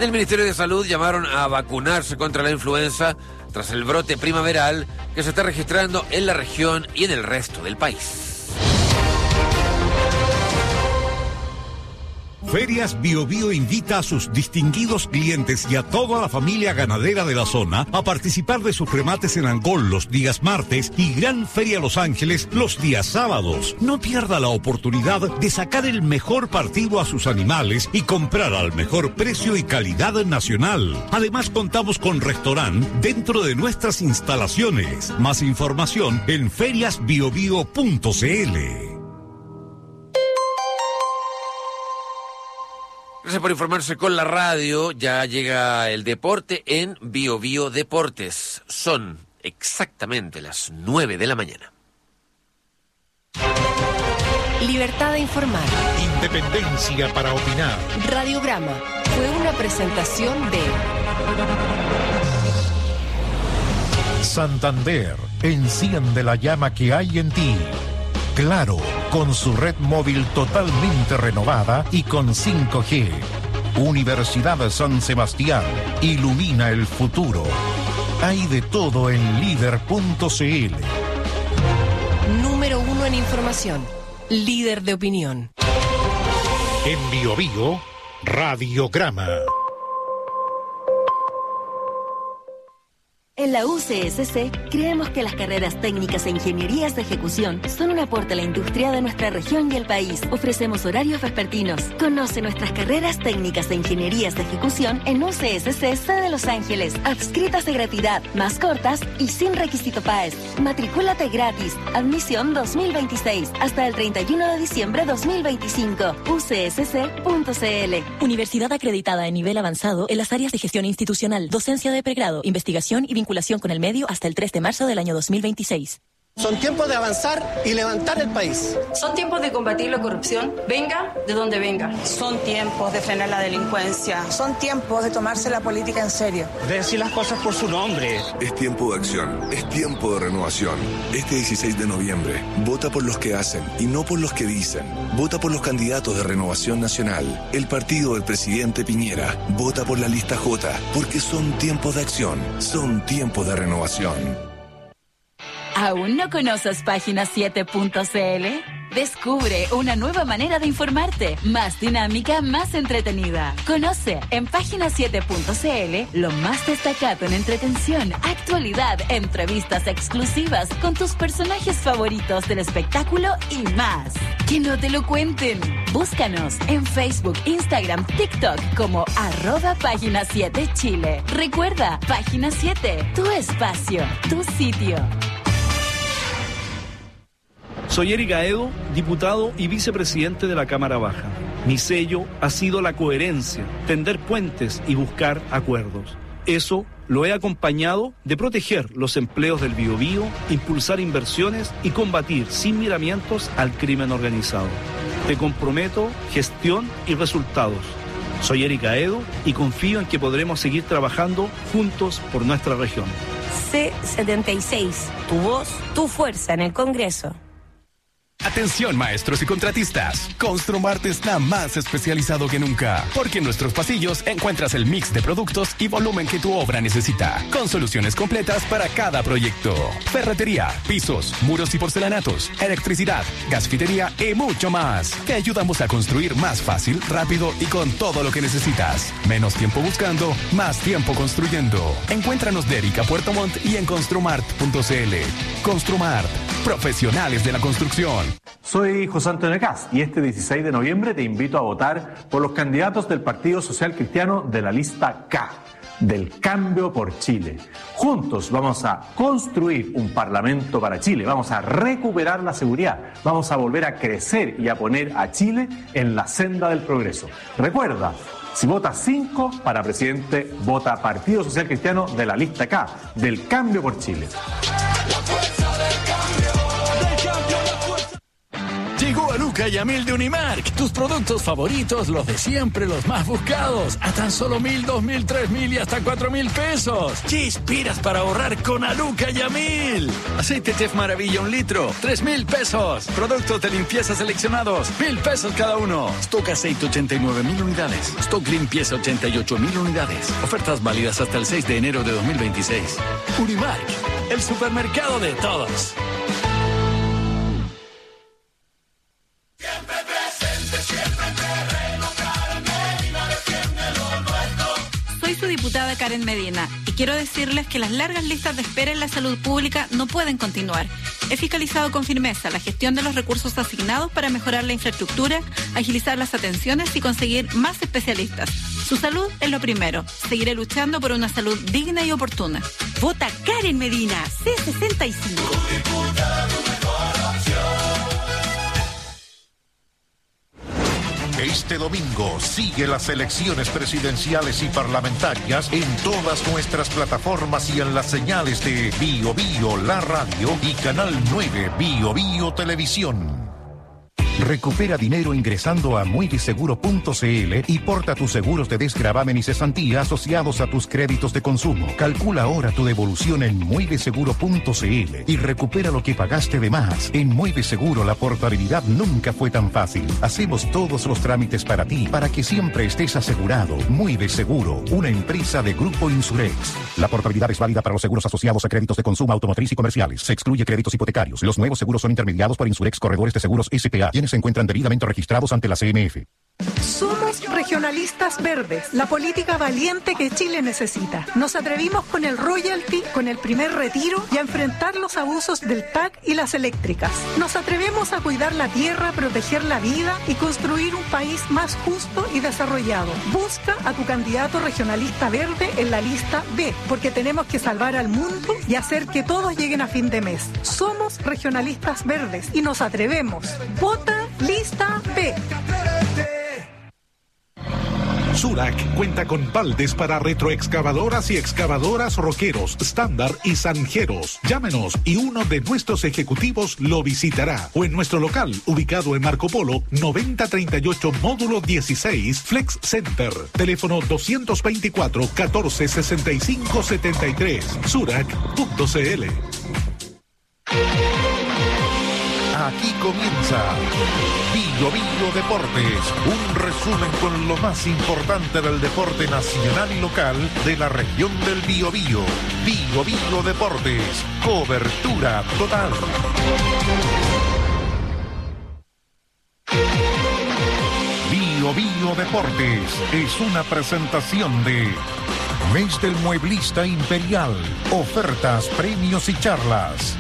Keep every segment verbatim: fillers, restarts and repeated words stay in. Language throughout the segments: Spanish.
En el Ministerio de Salud llamaron a vacunarse contra la influenza tras el brote primaveral que se está registrando en la región y en el resto del país. Ferias Bio Bio invita a sus distinguidos clientes y a toda la familia ganadera de la zona a participar de sus remates en Angol los días martes y Gran Feria Los Ángeles los días sábados. No pierda la oportunidad de sacar el mejor partido a sus animales y comprar al mejor precio y calidad nacional. Además, contamos con restaurante dentro de nuestras instalaciones. Más información en ferias bio bio punto c l. Gracias por informarse con la radio. Ya llega el deporte en Bio Bio Deportes. Son exactamente las nueve de la mañana. Libertad de informar. Independencia para opinar. Radiograma fue una presentación de Santander, enciende la llama que hay en ti. Claro, con su red móvil totalmente renovada y con cinco G. Universidad San Sebastián, ilumina el futuro. Hay de todo en líder punto c l. Número uno en información, líder de opinión. En Bio Bio, Radiograma. En la U C S C creemos que las carreras técnicas e ingenierías de ejecución son un aporte a la industria de nuestra región y el país. Ofrecemos horarios vespertinos. Conoce nuestras carreras técnicas e ingenierías de ejecución en U C S C C de Los Ángeles. Adscritas de gratuidad, más cortas y sin requisito P A E S. Matricúlate gratis. Admisión dos mil veintiséis hasta el treinta y uno de diciembre de dos mil veinticinco. u c s c punto c l. Universidad acreditada en nivel avanzado en las áreas de gestión institucional, docencia de pregrado, investigación y vinculación con el medio hasta el tres de marzo del año dos mil veintiséis. Son tiempos de avanzar y levantar el país. Son tiempos de combatir la corrupción, venga de donde venga. Son tiempos de frenar la delincuencia. Son tiempos de tomarse la política en serio. De decir las cosas por su nombre. Es tiempo de acción, es tiempo de renovación. Este dieciséis de noviembre, vota por los que hacen y no por los que dicen. Vota por los candidatos de Renovación Nacional, el partido del presidente Piñera. Vota por la lista J, porque son tiempos de acción, son tiempos de renovación. ¿Aún no conoces página siete punto c l? Descubre una nueva manera de informarte, más dinámica, más entretenida. Conoce en página siete punto c l lo más destacado en entretención, actualidad, entrevistas exclusivas con tus personajes favoritos del espectáculo y más. Que no te lo cuenten. Búscanos en Facebook, Instagram, TikTok como arroba página siete Chile. Recuerda, página siete, tu espacio, tu sitio. Soy Eric Aedo, diputado y vicepresidente de la Cámara Baja. Mi sello ha sido la coherencia, tender puentes y buscar acuerdos. Eso lo he acompañado de proteger los empleos del Biobío, impulsar inversiones y combatir sin miramientos al crimen organizado. Te comprometo gestión y resultados. Soy Eric Aedo y confío en que podremos seguir trabajando juntos por nuestra región. C setenta y seis, tu voz, tu fuerza en el Congreso. Atención maestros y contratistas, Construmart está más especializado que nunca, porque en nuestros pasillos encuentras el mix de productos y volumen que tu obra necesita, con soluciones completas para cada proyecto. Ferretería, pisos, muros y porcelanatos, electricidad, gasfitería y mucho más. Te ayudamos a construir más fácil, rápido y con todo lo que necesitas. Menos tiempo buscando, más tiempo construyendo. Encuéntranos de Erika Puerto Montt y en construmart punto c l. Construmart, profesionales de la construcción. Soy José Antonio Cast y este dieciséis de noviembre te invito a votar por los candidatos del Partido Social Cristiano de la lista K, del Cambio por Chile. Juntos vamos a construir un parlamento para Chile, vamos a recuperar la seguridad, vamos a volver a crecer y a poner a Chile en la senda del progreso. Recuerda, si votas cinco para presidente, vota Partido Social Cristiano de la lista K, del Cambio por Chile. Llegó a Luca Luca Yamil de Unimark. Tus productos favoritos, los de siempre, los más buscados. A tan solo mil, dos mil, tres mil y hasta cuatro mil pesos. ¿Qué esperas para ahorrar con Aluca Yamil? Aceite Chef Maravilla un litro, tres mil pesos. Productos de limpieza seleccionados, mil pesos cada uno. Stock aceite ochenta y nueve mil unidades. Stock limpieza ochenta y ocho mil unidades. Ofertas válidas hasta el seis de enero de dos mil veintiséis. Unimark, el supermercado de todos. Siempre presente, siempre terreno, Karen Medina defiende lo nuestro. Soy su diputada Karen Medina y quiero decirles que las largas listas de espera en la salud pública no pueden continuar. He fiscalizado con firmeza la gestión de los recursos asignados para mejorar la infraestructura, agilizar las atenciones y conseguir más especialistas. Su salud es lo primero. Seguiré luchando por una salud digna y oportuna. Vota Karen Medina, C sesenta y cinco. Este domingo sigue las elecciones presidenciales y parlamentarias en todas nuestras plataformas y en las señales de Bio Bio, la radio y Canal nueve Bio Bio Televisión. Recupera dinero ingresando a mueviseguro punto c l y porta tus seguros de desgravamen y cesantía asociados a tus créditos de consumo. Calcula ahora tu devolución en mueviseguro punto c l y recupera lo que pagaste de más. En Mueviseguro la portabilidad nunca fue tan fácil. Hacemos todos los trámites para ti, para que siempre estés asegurado. Mueviseguro, una empresa de Grupo Insurex. La portabilidad es válida para los seguros asociados a créditos de consumo automotriz y comerciales. Se excluye créditos hipotecarios. Los nuevos seguros son intermediados por Insurex Corredores de Seguros S P A, quienes se encuentran debidamente registrados ante la C M F. Somos regionalistas verdes, la política valiente que Chile necesita. Nos atrevimos con el royalty, con el primer retiro y a enfrentar los abusos del T A C y las eléctricas. Nos atrevemos a cuidar la tierra, proteger la vida y construir un país más justo y desarrollado. Busca a tu candidato regionalista verde en la lista B, porque tenemos que salvar al mundo y hacer que todos lleguen a fin de mes. Somos regionalistas verdes y nos atrevemos. Vota lista B. Surac cuenta con baldes para retroexcavadoras y excavadoras Roqueros, Estándar y Zanjeros. Llámenos y uno de nuestros ejecutivos lo visitará. O en nuestro local, ubicado en Marco Polo, noventa treinta y ocho, módulo dieciséis, Flex Center. Teléfono doscientos veinticuatro, catorce sesenta y cinco setenta y tres. Surac punto c l. Aquí comienza Bio Bio Deportes, un resumen con lo más importante del deporte nacional y local de la región del Biobío. Bio Bio Deportes, cobertura total. Bio Bio Deportes es una presentación de Mes del Mueblista Imperial, ofertas, premios y charlas.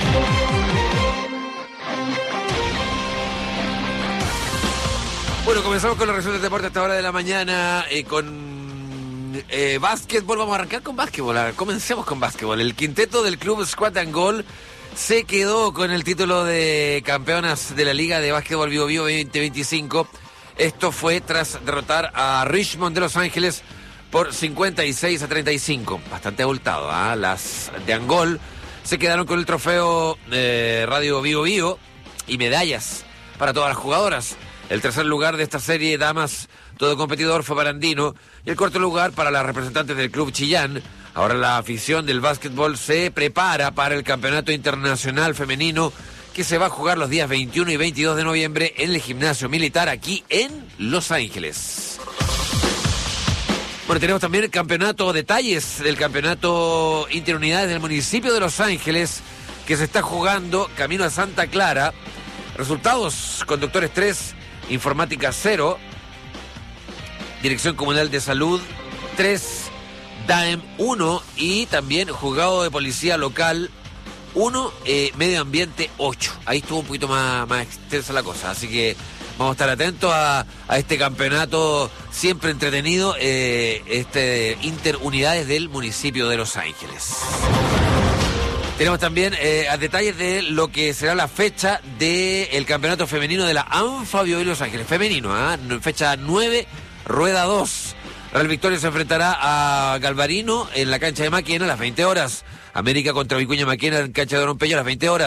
Bueno, comenzamos con la resumen del deporte a esta hora de la mañana, eh, con eh, básquetbol. Vamos a arrancar con básquetbol. A ver, comencemos con básquetbol. El quinteto del club Squad and Goal se quedó con el título de campeonas de la Liga de Básquetbol Bio Bio veinte veinticinco. Esto fue tras derrotar a Richmond de Los Ángeles por cincuenta y seis a treinta y cinco. Bastante abultado, ¿eh? Las de Angol se quedaron con el trofeo eh, Radio Bio Bio y medallas para todas las jugadoras. El tercer lugar de esta serie, damas, todo competidor, fue para Andino. Y el cuarto lugar para las representantes del Club Chillán. Ahora la afición del básquetbol se prepara para el Campeonato Internacional Femenino que se va a jugar los días veintiuno y veintidós de noviembre en el Gimnasio Militar aquí en Los Ángeles. Bueno, tenemos también el campeonato, detalles del Campeonato Interunidades del municipio de Los Ángeles que se está jugando camino a Santa Clara. Resultados: Conductores tres, Informática cero, Dirección Comunal de Salud tres, D A E M uno y también Juzgado de Policía Local uno, eh, Medio Ambiente ocho. Ahí estuvo un poquito más, más extensa la cosa, así que vamos a estar atentos a, a este campeonato siempre entretenido, eh, este Interunidades del municipio de Los Ángeles. Tenemos también eh, a detalles de lo que será la fecha del campeonato femenino de la ANFA Bio Bio Los Ángeles. Femenino, ¿eh? Fecha nueve, rueda dos. Real Victoria se enfrentará a Galvarino en la cancha de Maquena a las veinte horas. América contra Vicuña Maquena en cancha de Don Pello a las veinte horas.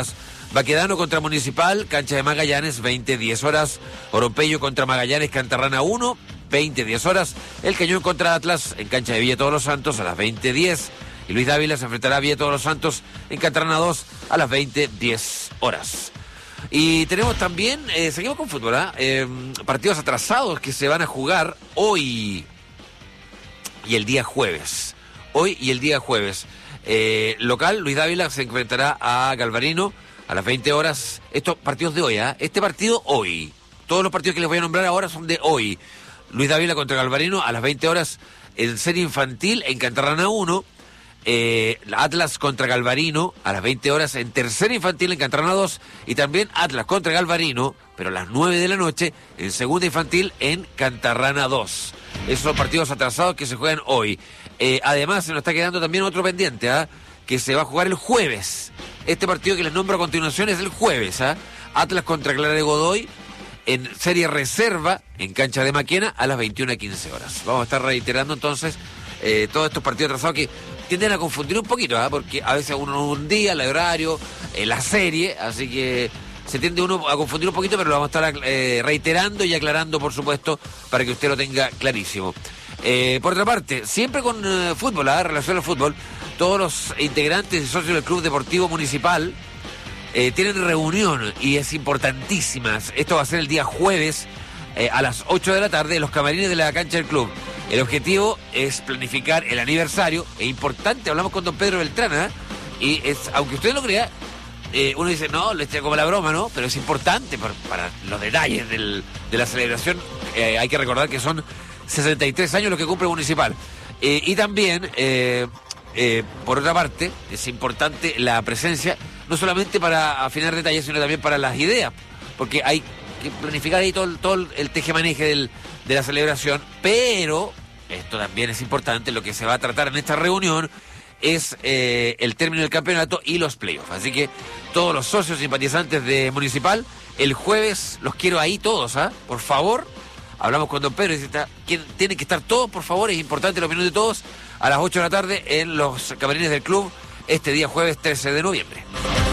Baquedano contra Municipal, cancha de Magallanes, veinte diez horas. Oropello contra Magallanes, Cantarrana uno, veinte diez horas. El Cañón contra Atlas en cancha de Villa Todos los Santos a las veinte diez. Y Luis Dávila se enfrentará a Villa Todos los Santos en Cantarrana dos a las veinte diez horas. Y tenemos también, eh, seguimos con fútbol, ¿eh? Eh, partidos atrasados que se van a jugar hoy y el día jueves. Hoy y el día jueves. Eh, local, Luis Dávila se enfrentará a Galvarino a las veinte horas. Estos partidos de hoy, ¿eh? Este partido hoy. Todos los partidos que les voy a nombrar ahora son de hoy. Luis Dávila contra Galvarino a las veinte horas en serie infantil en Cantarrana uno. Eh, Atlas contra Galvarino a las veinte horas en tercera infantil en Cantarrana dos. Y también Atlas contra Galvarino, pero a las nueve de la noche en segunda infantil en Cantarrana dos. Esos son partidos atrasados que se juegan hoy. Eh, además, se nos está quedando también otro pendiente, ¿ah? Que se va a jugar el jueves. Este partido que les nombro a continuación es el jueves, ¿ah? Atlas contra Clara de Godoy en serie reserva en cancha de Maquena a las veintiuna quince horas. Vamos a estar reiterando entonces eh, todos estos partidos atrasados que tienden a confundir un poquito, ¿ah? Porque a veces uno un día, el horario, eh, la serie, así que se tiende uno a confundir un poquito, pero lo vamos a estar eh, reiterando y aclarando, por supuesto, para que usted lo tenga clarísimo. Eh, por otra parte, siempre con eh, fútbol, ¿ah? Relación al fútbol, todos los integrantes y socios del Club Deportivo Municipal eh, tienen reunión y es importantísima. Esto va a ser el día jueves eh, a las ocho de la tarde en los camarines de la cancha del club. El objetivo es planificar el aniversario. Es importante, hablamos con don Pedro Beltrán, ¿eh? Y es, aunque usted lo crea, eh, uno dice, no, le estoy como la broma, ¿no? Pero es importante para, para los detalles del, de la celebración. Eh, hay que recordar que son sesenta y tres años los que cumple Municipal. Eh, y también, eh, eh, por otra parte, es importante la presencia, no solamente para afinar detalles, sino también para las ideas, porque hay que planificar ahí todo, todo el tejemaneje del, de la celebración, pero esto también es importante, lo que se va a tratar en esta reunión es eh, el término del campeonato y los playoffs. Así que todos los socios simpatizantes de Municipal, el jueves los quiero ahí todos, ¿ah? Por favor. Hablamos con don Pedro y dice, tienen que estar todos, por favor, es importante la opinión de todos, a las ocho de la tarde en los camarines del club, este día jueves trece de noviembre.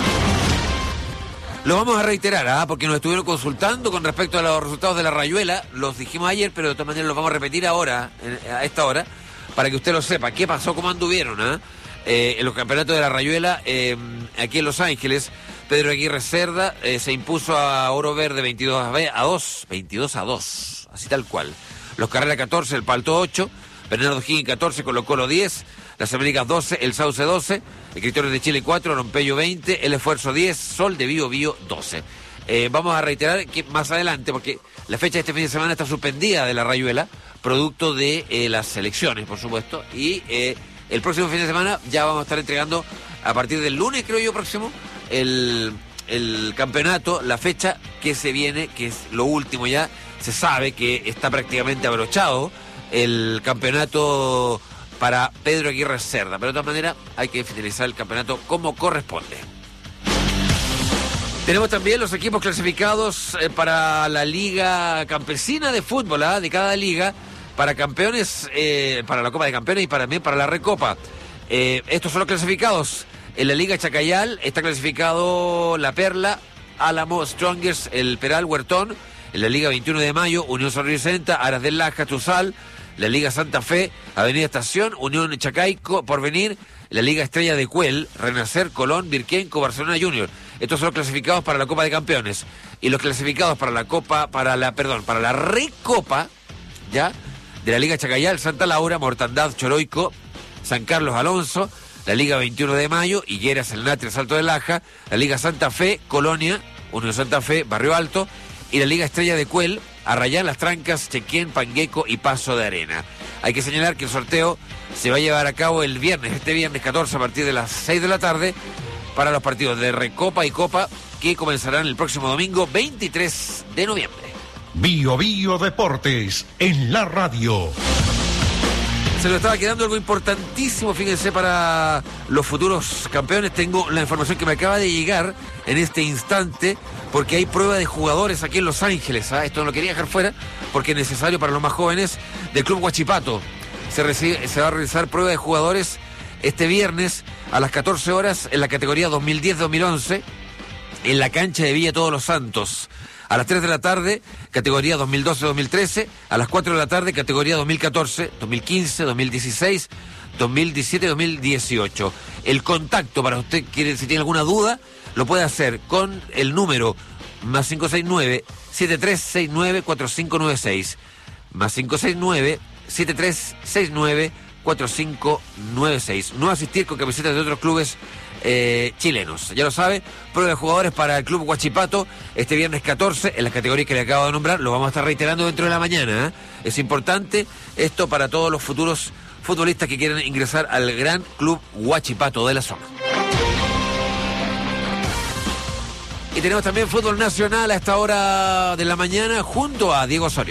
Lo vamos a reiterar, ¿ah? Porque nos estuvieron consultando con respecto a los resultados de la Rayuela, los dijimos ayer, pero de todas maneras los vamos a repetir ahora, a esta hora, para que usted lo sepa. ¿Qué pasó? ¿Cómo anduvieron? ¿Ah? Eh, en los campeonatos de la Rayuela, eh, aquí en Los Ángeles, Pedro Aguirre Cerda eh, se impuso a Oro Verde veintidós a dos, veintidós a dos. Así tal cual. Los Carrera catorce, el Palto ocho, Bernardo Higgins catorce, Colo Colo diez, Las Américas doce, el Sauce doce, Escritores de Chile cuatro, Rompello veinte, El Esfuerzo diez, Sol de Bío Bío doce. Eh, vamos a reiterar que más adelante, porque la fecha de este fin de semana está suspendida de la Rayuela, producto de eh, las elecciones, por supuesto, y eh, el próximo fin de semana ya vamos a estar entregando, a partir del lunes, creo yo, próximo, el, el campeonato, la fecha que se viene, que es lo último ya. Se sabe que está prácticamente abrochado el campeonato para Pedro Aguirre Cerda, pero de todas maneras hay que finalizar el campeonato como corresponde. Tenemos también los equipos clasificados eh, para la Liga Campesina de Fútbol, ¿eh? De cada liga, para campeones, eh, para la Copa de Campeones y para, también para la Recopa. Eh, estos son los clasificados. En la Liga Chacayal está clasificado La Perla, Álamo, Strongers, el Peral, Huertón. En la Liga veintiuno de Mayo, Unión San Vicente, Aras del Laja, Tuzal. La Liga Santa Fe, Avenida Estación, Unión Chacaico, Porvenir. La Liga Estrella de Cuel, Renacer, Colón, Virquenco, Barcelona Junior. Estos son los clasificados para la Copa de Campeones. Y los clasificados para la Copa, para la, perdón, para la Recopa, ¿ya? De la Liga Chacayal, Santa Laura, Mortandad, Choroico, San Carlos, Alonso. La Liga veintiuno de Mayo, Higueras, El Natre, Salto de Laja. La Liga Santa Fe, Colonia, Unión Santa Fe, Barrio Alto. Y la Liga Estrella de Cuel, Arrayán, Las Trancas, Chequén, Pangueco y Paso de Arena. Hay que señalar que el sorteo se va a llevar a cabo el viernes, este viernes catorce a partir de las seis de la tarde para los partidos de Recopa y Copa que comenzarán el próximo domingo veintitrés de noviembre. Bio Bio Deportes en la radio. Se nos estaba quedando algo importantísimo, fíjense, para los futuros campeones. Tengo la información que me acaba de llegar en este instante, porque hay prueba de jugadores aquí en Los Ángeles. ¿Ah? Esto no lo quería dejar fuera, porque es necesario para los más jóvenes del Club Huachipato. Se, recibe, se va a realizar prueba de jugadores este viernes a las catorce horas en la categoría dos mil diez dos mil once. en la cancha de Villa Todos los Santos. A las tres de la tarde, categoría dos mil doce dos mil trece. A las cuatro de la tarde, categoría dos mil catorce, dos mil quince, dos mil dieciséis, dos mil diecisiete, dos mil dieciocho. El contacto para usted, quiere, si tiene alguna duda, lo puede hacer con el número más cinco seis nueve, siete tres seis nueve, cuatro cinco nueve seis. Más cinco seis nueve, siete tres seis nueve, cuatro cinco nueve seis. No asistir con camisetas de otros clubes Eh, chilenos. Ya lo sabe, prueba de jugadores para el Club Huachipato este viernes catorce en las categorías que le acabo de nombrar. Lo vamos a estar reiterando dentro de la mañana, ¿eh? Es importante esto para todos los futuros futbolistas que quieren ingresar al gran Club Huachipato de la zona. Y tenemos también fútbol nacional a esta hora de la mañana junto a Diego Osorio.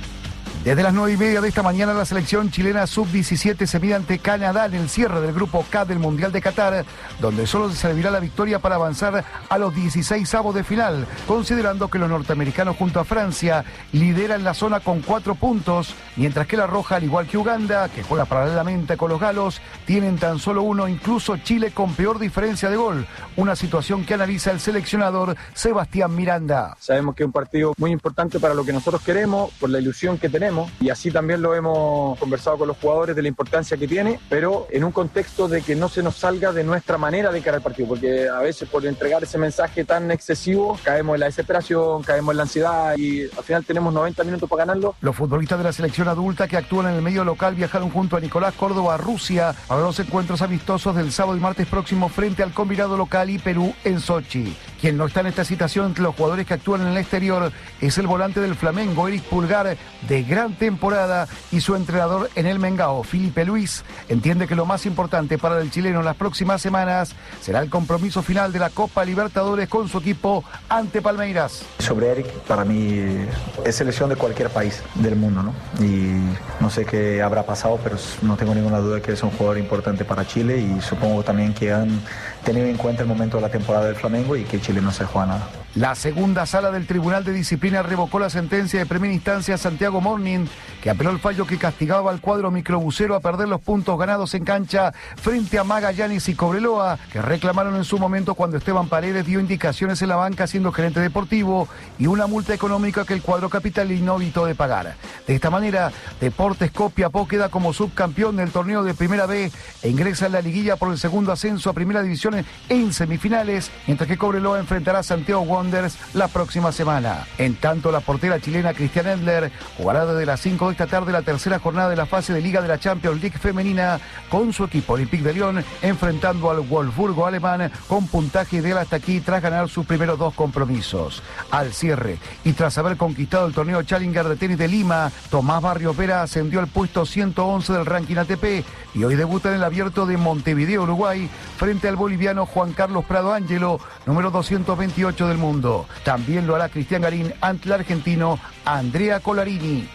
Desde las nueve y media de esta mañana, la selección chilena sub diecisiete se mide ante Canadá en el cierre del grupo K del Mundial de Qatar, donde solo se servirá la victoria para avanzar a los dieciseisavos de final, considerando que los norteamericanos junto a Francia lideran la zona con cuatro puntos, mientras que la Roja, al igual que Uganda, que juega paralelamente con los galos, tienen tan solo uno, incluso Chile con peor diferencia de gol, una situación que analiza el seleccionador Sebastián Miranda. Sabemos que es un partido muy importante para lo que nosotros queremos, por la ilusión que tenemos, y así también lo hemos conversado con los jugadores de la importancia que tiene, pero en un contexto de que no se nos salga de nuestra manera de encarar el partido, porque a veces por entregar ese mensaje tan excesivo caemos en la desesperación, caemos en la ansiedad y al final tenemos noventa minutos para ganarlo. Los futbolistas de la selección adulta que actúan en el medio local viajaron junto a Nicolás Córdoba a Rusia para los encuentros amistosos del sábado y martes próximo frente al combinado local y Perú en Sochi. Quien no está en esta situación entre los jugadores que actúan en el exterior es el volante del Flamengo, Eric Pulgar, de gran temporada, y su entrenador en el Mengao, Felipe Luis, entiende que lo más importante para el chileno en las próximas semanas será el compromiso final de la Copa Libertadores con su equipo ante Palmeiras. Sobre Eric, para mí es selección de cualquier país del mundo, ¿no? Y no sé qué habrá pasado, pero no tengo ninguna duda que es un jugador importante para Chile y supongo también que han tenido en cuenta el momento de la temporada del Flamengo y que Chile no se juega nada. La segunda sala del Tribunal de Disciplina revocó la sentencia de primera instancia a Santiago Morning, que apeló el fallo que castigaba al cuadro microbusero a perder los puntos ganados en cancha frente a Magallanes y Cobreloa, que reclamaron en su momento cuando Esteban Paredes dio indicaciones en la banca siendo gerente deportivo, y una multa económica que el cuadro capitalino evitó de pagar. De esta manera, Deportes Copiapó queda como subcampeón del torneo de Primera B e ingresa en la liguilla por el segundo ascenso a Primera División en semifinales, mientras que Cobreloa enfrentará a Santiago Wanderers la próxima semana. En tanto, la portera chilena Cristian Endler jugará desde las cinco de esta tarde la tercera jornada de la fase de Liga de la Champions League femenina con su equipo Olympique de Lyon, enfrentando al Wolfsburgo alemán con puntaje ideal hasta aquí tras ganar sus primeros dos compromisos. Al cierre y tras haber conquistado el torneo Challenger de tenis de Lima, Tomás Barrios Vera ascendió al puesto ciento once del ranking A T P y hoy debuta en el Abierto de Montevideo, Uruguay, frente al boliviano Juan Carlos Prado Ángelo, número doscientos veintiocho del mundo. También lo hará Cristian Garín ante el argentino Andrea Colarini.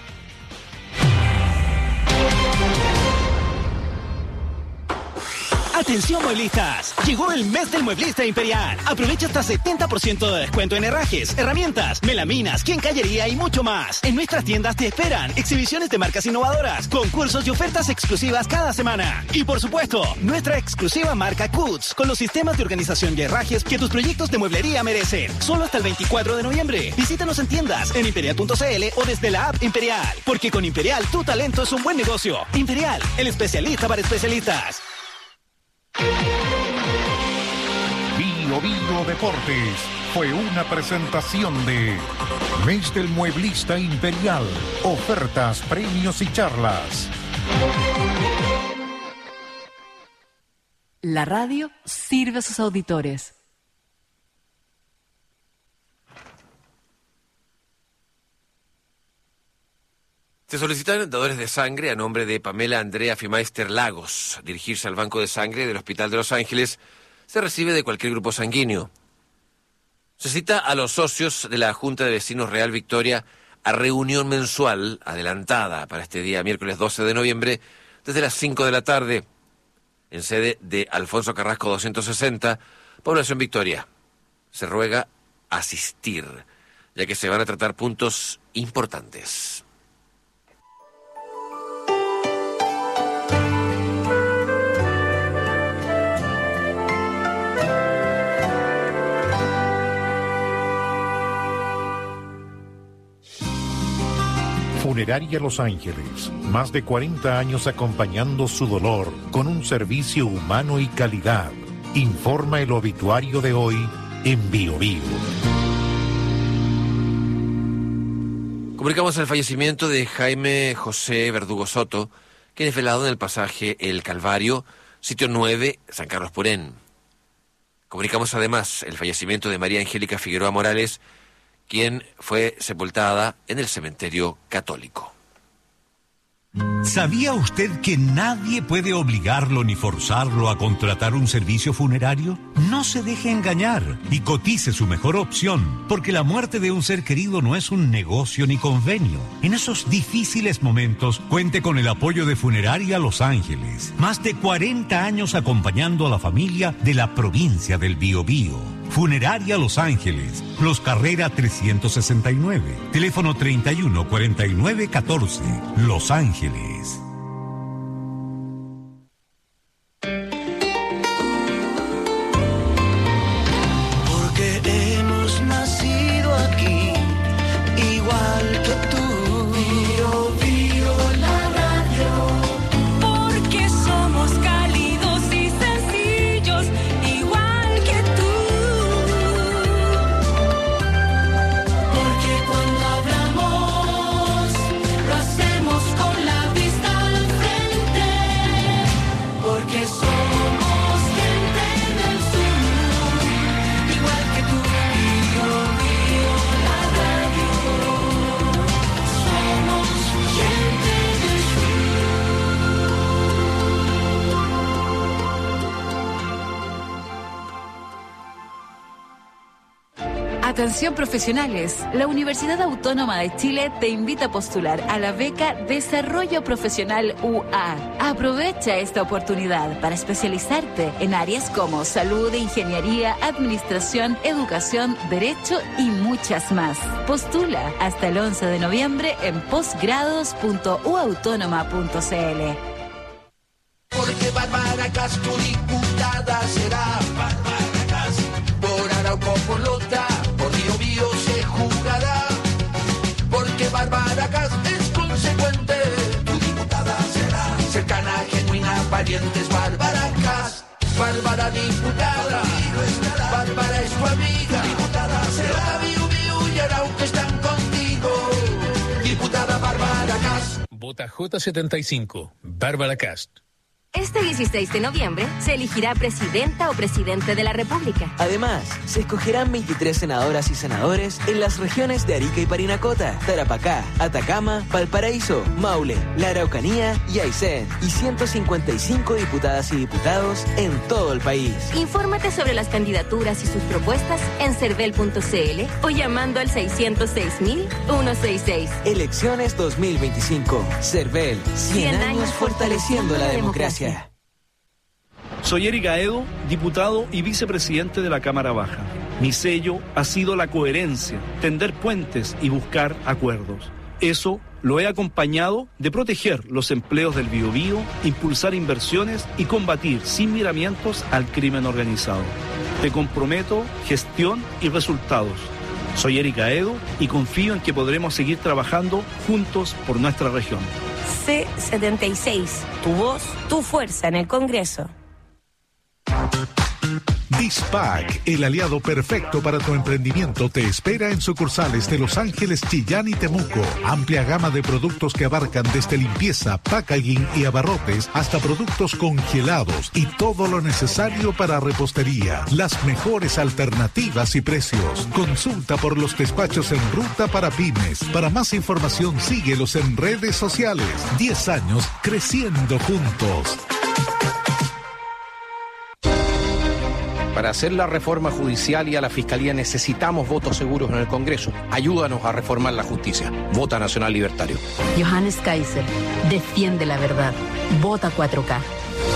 Atención mueblistas, llegó el mes del mueblista imperial. Aprovecha hasta setenta por ciento de descuento en herrajes, herramientas, melaminas, quincallería y mucho más. En nuestras tiendas te esperan exhibiciones de marcas innovadoras, concursos y ofertas exclusivas cada semana. Y por supuesto, nuestra exclusiva marca Cuts, con los sistemas de organización y herrajes que tus proyectos de mueblería merecen. Solo hasta el veinticuatro de noviembre. Visítanos en tiendas, en imperial punto c l o desde la app Imperial. Porque con Imperial tu talento es un buen negocio. Imperial, el especialista para especialistas. Bio Bio Deportes fue una presentación de Mes del Mueblista Imperial. Ofertas, premios y charlas. La radio sirve a sus auditores. Se solicitan dadores de sangre a nombre de Pamela Andrea Fimeister Lagos. Dirigirse al banco de sangre del Hospital de Los Ángeles se recibe de cualquier grupo sanguíneo. Se cita a los socios de la Junta de Vecinos Real Victoria a reunión mensual adelantada para este día miércoles doce de noviembre desde las cinco de la tarde en sede de Alfonso Carrasco doscientos sesenta, Población Victoria. Se ruega asistir, ya que se van a tratar puntos importantes. Funeraria Los Ángeles, más de cuarenta años acompañando su dolor con un servicio humano y calidad. Informa el obituario de hoy en Bio Bio. Comunicamos el fallecimiento de Jaime José Verdugo Soto, quien es velado en el pasaje El Calvario, sitio nueve, San Carlos Purén. Comunicamos además el fallecimiento de María Angélica Figueroa Morales, quien fue sepultada en el cementerio católico. ¿Sabía usted que nadie puede obligarlo ni forzarlo a contratar un servicio funerario? No se deje engañar y cotice su mejor opción, porque la muerte de un ser querido no es un negocio ni convenio. En esos difíciles momentos, cuente con el apoyo de Funeraria Los Ángeles. Más de cuarenta años acompañando a la familia de la provincia del Biobío. Funeraria Los Ángeles, Los Carrera trescientos sesenta y nueve, teléfono treinta y uno cuarenta y nueve catorce, Los Ángeles. Porque hemos nacido aquí, igual que tú. Bio, bio, la radio. Porque somos cálidos y sencillos, igual que tú. Porque cuando hablamos, lo hacemos con la vista al frente. Porque somos gente del sur, igual que tú. Bio, bio, la radio. Somos gente del Atención profesionales, la Universidad Autónoma de Chile te invita a postular a la beca Desarrollo Profesional U A. Aprovecha esta oportunidad para especializarte en áreas como salud, ingeniería, administración, educación, derecho y muchas más. Postula hasta el once de noviembre en posgrados punto u autónoma punto c l. Porque Bárbara Castro, diputada, será Bárbara Castro. Por Arauco, por Lota, por Bio Bio se jugará. Porque Bárbara Castro es consecuente, tu diputada será. Cercana, genuina, valiente es Bárbara Castro. Bárbara diputada, Bárbara es tu amiga. Tu diputada será. Bio Bio y Arauco están contigo. Diputada Bárbara Castro. Vota J setenta y cinco, Bárbara Castro. Este dieciséis de noviembre se elegirá presidenta o presidente de la República. Además, se escogerán veintitrés senadoras y senadores en las regiones de Arica y Parinacota, Tarapacá, Atacama, Valparaíso, Maule, la Araucanía y Aysén, y ciento cincuenta y cinco diputadas y diputados en todo el país. Infórmate sobre las candidaturas y sus propuestas en cervel punto c l o llamando al seiscientos seis mil ciento sesenta y seis. Elecciones dos mil veinticinco. Cervel, cien años fortaleciendo la democracia. Soy Eric Gaedo, diputado y vicepresidente de la Cámara Baja. Mi sello ha sido la coherencia, tender puentes y buscar acuerdos. Eso lo he acompañado de proteger los empleos del Biobío, impulsar inversiones y combatir sin miramientos al crimen organizado. Te comprometo gestión y resultados. Soy Eric Gaedo y confío en que podremos seguir trabajando juntos por nuestra región. C setenta y seis, tu voz, tu fuerza en el Congreso. Dispac, el aliado perfecto para tu emprendimiento, te espera en sucursales de Los Ángeles, Chillán y Temuco. Amplia gama de productos que abarcan desde limpieza, packaging y abarrotes hasta productos congelados y todo lo necesario para repostería. Las mejores alternativas y precios. Consulta por los despachos en ruta para pymes. Para más información, síguelos en redes sociales. diez años creciendo juntos. Para hacer la reforma judicial y a la Fiscalía necesitamos votos seguros en el Congreso. Ayúdanos a reformar la justicia. Vota Nacional Libertario. Johannes Kaiser, defiende la verdad. Vota cuatro K.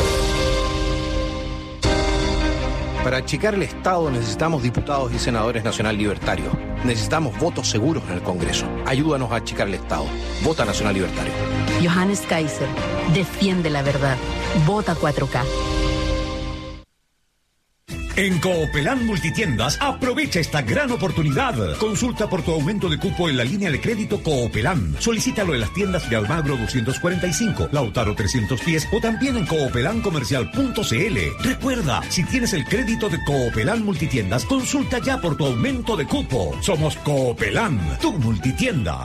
Para achicar el Estado necesitamos diputados y senadores Nacional Libertario. Necesitamos votos seguros en el Congreso. Ayúdanos a achicar el Estado. Vota Nacional Libertario. Johannes Kaiser, defiende la verdad. Vota cuatro K. En Coopelán Multitiendas, aprovecha esta gran oportunidad. Consulta por tu aumento de cupo en la línea de crédito Coopelán. Solicítalo en las tiendas de Almagro doscientos cuarenta y cinco, Lautaro trescientos diez o también en coopelán comercial punto c l. Recuerda, si tienes el crédito de Coopelán Multitiendas, consulta ya por tu aumento de cupo. Somos Coopelán, tu multitienda.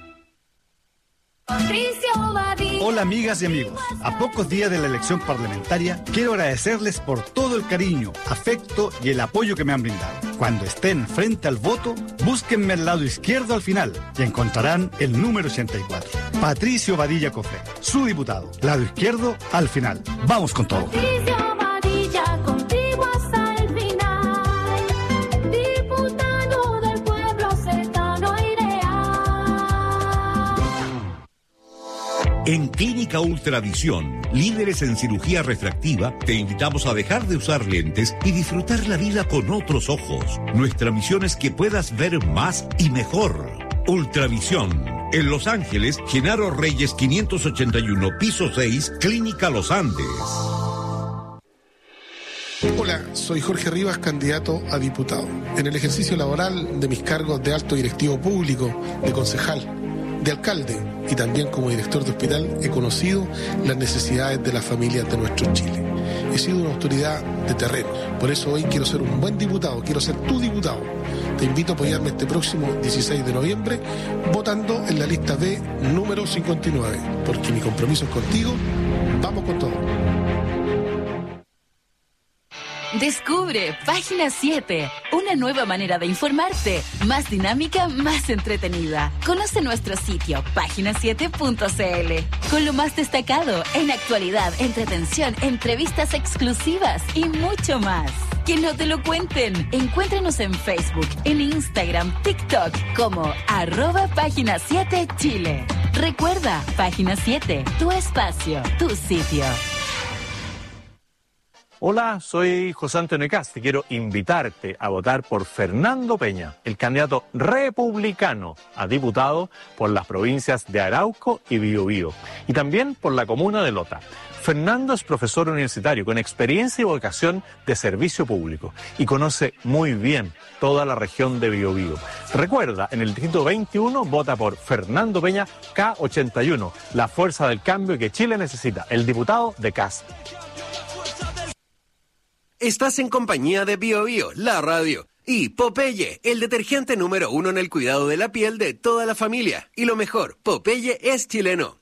Hola amigas y amigos, a pocos días de la elección parlamentaria quiero agradecerles por todo el cariño, afecto y el apoyo que me han brindado. Cuando estén frente al voto, búsquenme al lado izquierdo al final y encontrarán el número ochenta y cuatro. Patricio Badilla Cofré, su diputado. Lado izquierdo al final. Vamos con todo. Patricio Badilla, contigo hasta el final. Diputado del pueblo cercano y leal. En Clínica Ultravisión, líderes en cirugía refractiva, te invitamos a dejar de usar lentes y disfrutar la vida con otros ojos. Nuestra misión es que puedas ver más y mejor. Ultravisión. En Los Ángeles, Genaro Reyes quinientos ochenta y uno, piso seis, Clínica Los Andes. Hola, soy Jorge Rivas, candidato a diputado. En el ejercicio laboral de mis cargos de alto directivo público, de concejal, de alcalde y también como director de hospital, he conocido las necesidades de las familias de nuestro Chile. He sido una autoridad de terreno, por eso hoy quiero ser un buen diputado, quiero ser tu diputado. Te invito a apoyarme este próximo dieciséis de noviembre votando en la lista B número cincuenta y nueve, porque mi compromiso es contigo. Vamos con todo. Descubre Página siete, una nueva manera de informarte, más dinámica, más entretenida. Conoce nuestro sitio, página siete punto c l, con lo más destacado en actualidad, entretención, entrevistas exclusivas y mucho más. Que no te lo cuenten. Encuéntranos en Facebook, en Instagram, TikTok, como arroba Página siete Chile. Recuerda, Página siete, tu espacio, tu sitio. Hola, soy José Antonio Cast y quiero invitarte a votar por Fernando Peña, el candidato republicano a diputado por las provincias de Arauco y Biobío, y también por la comuna de Lota. Fernando es profesor universitario con experiencia y vocación de servicio público y conoce muy bien toda la región de Biobío. Recuerda, en el distrito veintiuno vota por Fernando Peña K ochenta y uno, la fuerza del cambio que Chile necesita, el diputado de Cast. Estás en compañía de Bio Bio, la radio, y Popeye, el detergente número uno en el cuidado de la piel de toda la familia. Y lo mejor, Popeye es chileno.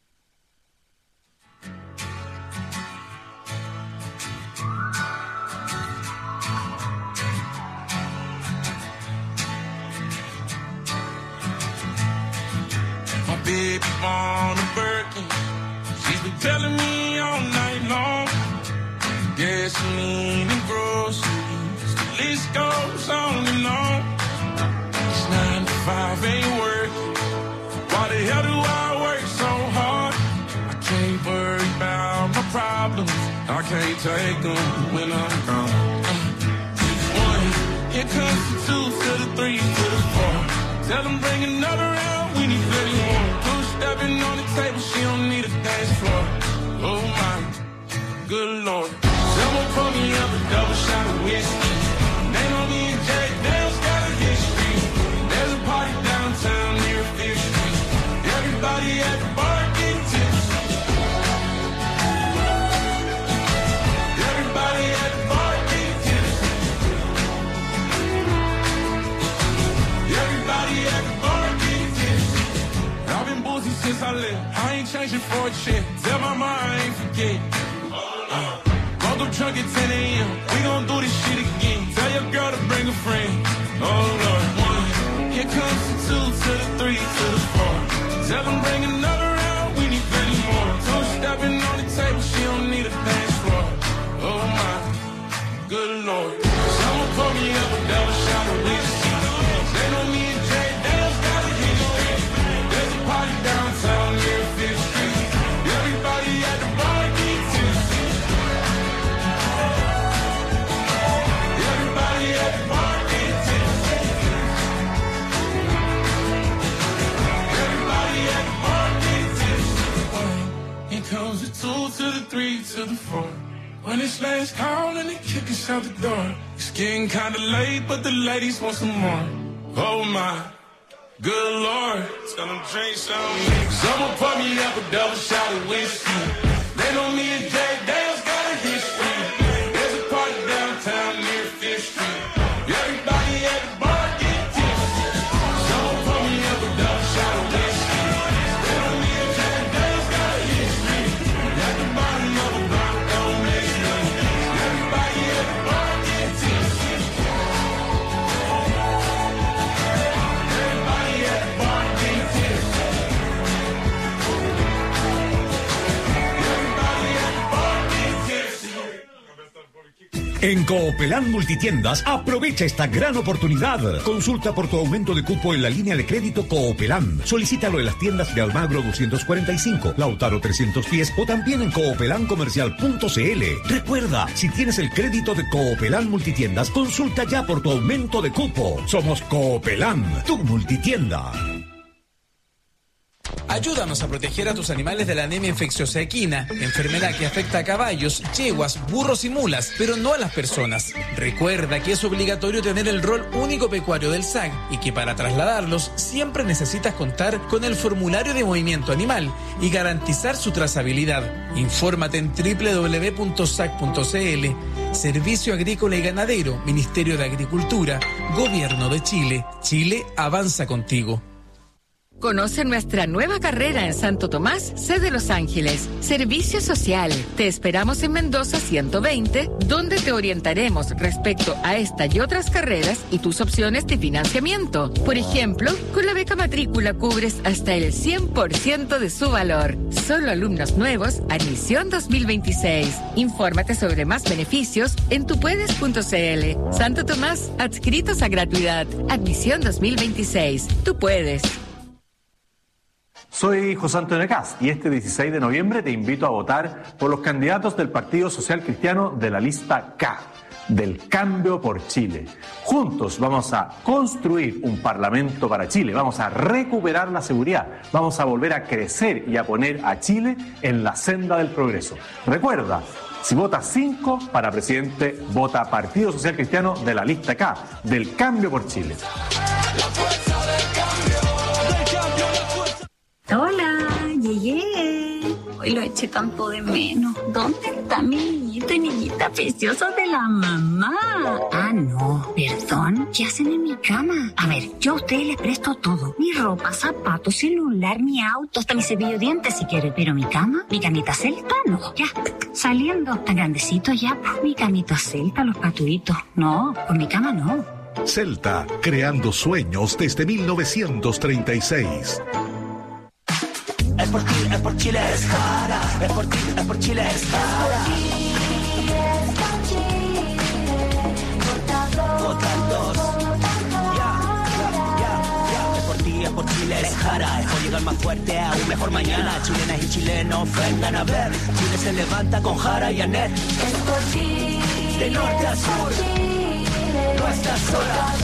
My baby born a Birkin. She's been telling me all night long. Gasoline and groceries, the list goes on and on. It's nine to five, ain't working. Why the hell do I work so hard? I can't worry about my problems. I can't take them when I'm gone. Uh, one, here comes the two to the three to the four. Tell them bring another round, we need thirty more. Two stepping on the table, she don't need a dance floor. Oh my, good Lord. Someone pour me up a double shot of whiskey. They know me and Jay Dale's got a history. There's a party downtown near Fifth Street. Everybody at the bar getting tipsy. Everybody at the bar getting tipsy. Everybody at the bar getting tipsy. I've been boozy since I left. I ain't changing for a chick. Tell my mom I ain't forget. Uh, Woke up drunk at ten a m We gon' do this shit again. Tell your girl to bring a friend. Oh Lord, one. Here comes the two to the three to the four. Tell them bring another round. We need thirty more. Two stepping on the table. She don't need a dance floor. Oh my, good Lord. Someone pour me up a double shot of whiskey. They know me and Jay Dale's got a history. There's a party downtown near Fifth Street. Everybody at the bar gets tipsy. Comes the two to the three to the four. When it's last call and they kick us out the door. It's getting kinda late, but the ladies want some more. Oh my, good Lord. Tell them drink some. Someone pour me up a double shot of whiskey. They know me and Jay Dale's got a history. There's a party downtown near Fifth Street. Everybody at the bar get tipsy. Someone pour me up a double shot of whiskey. They know me and Jay Dale's got a history. At the bottom of the bar, don't make me. Everybody at the bar get tipsy. Everybody at the bar get tipsy. En Coopelán Multitiendas, aprovecha esta gran oportunidad. Consulta por tu aumento de cupo en la línea de crédito Coopelán. Solicítalo en las tiendas de Almagro doscientos cuarenta y cinco, Lautaro trescientos diez o también en coopelán comercial punto c l. Recuerda, si tienes el crédito de Coopelán Multitiendas, consulta ya por tu aumento de cupo. Somos Coopelán, tu multitienda. Ayúdanos a proteger a tus animales de la anemia infecciosa equina, enfermedad que afecta a caballos, yeguas, burros y mulas, pero no a las personas. Recuerda que es obligatorio tener el rol único pecuario del S A C y que para trasladarlos siempre necesitas contar con el formulario de movimiento animal y garantizar su trazabilidad. Infórmate en doble u doble u doble u punto s a c punto c l. Servicio Agrícola y Ganadero, Ministerio de Agricultura, Gobierno de Chile. Chile avanza contigo. Conoce nuestra nueva carrera en Santo Tomás, sede Los Ángeles. Servicio Social. Te esperamos en Mendoza ciento veinte, donde te orientaremos respecto a esta y otras carreras y tus opciones de financiamiento. Por ejemplo, con la beca matrícula cubres hasta el cien por ciento de su valor. Solo alumnos nuevos, admisión dos mil veintiséis. Infórmate sobre más beneficios en tupuedes punto c l. Santo Tomás, adscritos a gratuidad. Admisión dos mil veintiséis. Tú puedes. Soy José Antonio Cast y este dieciséis de noviembre te invito a votar por los candidatos del Partido Social Cristiano de la lista K, del Cambio por Chile. Juntos vamos a construir un parlamento para Chile, vamos a recuperar la seguridad, vamos a volver a crecer y a poner a Chile en la senda del progreso. Recuerda, si votas cinco para presidente, vota Partido Social Cristiano de la lista K, del Cambio por Chile. Hola, llegué. Hoy lo eché tanto de menos. ¿Dónde está mi niñito y niñita preciosa de la mamá? Ah, no, perdón. ¿Qué hacen en mi cama? A ver, yo a ustedes les presto todo. Mi ropa, zapatos, celular, mi auto, hasta mi cepillo de dientes si quiere. Pero mi cama, mi camita celta, no. Ya, saliendo. Tan grandecito ya, pues mi camita celta, los patuitos. No, por mi cama no. Celta, creando sueños desde mil novecientos treinta y seis. Es por ti, es por Chile, es Jara. Es por ti, es por Chile, es Jara. Votan dos. Ya, ya, ya, ya. Es por ti, es por Chile, es Jara. Es por llegar más fuerte a un mejor mañana. Chilenas y chilenos vengan a ver. Chile se levanta con Jara y Anet. Es por ti. De norte a sur. No estás sola.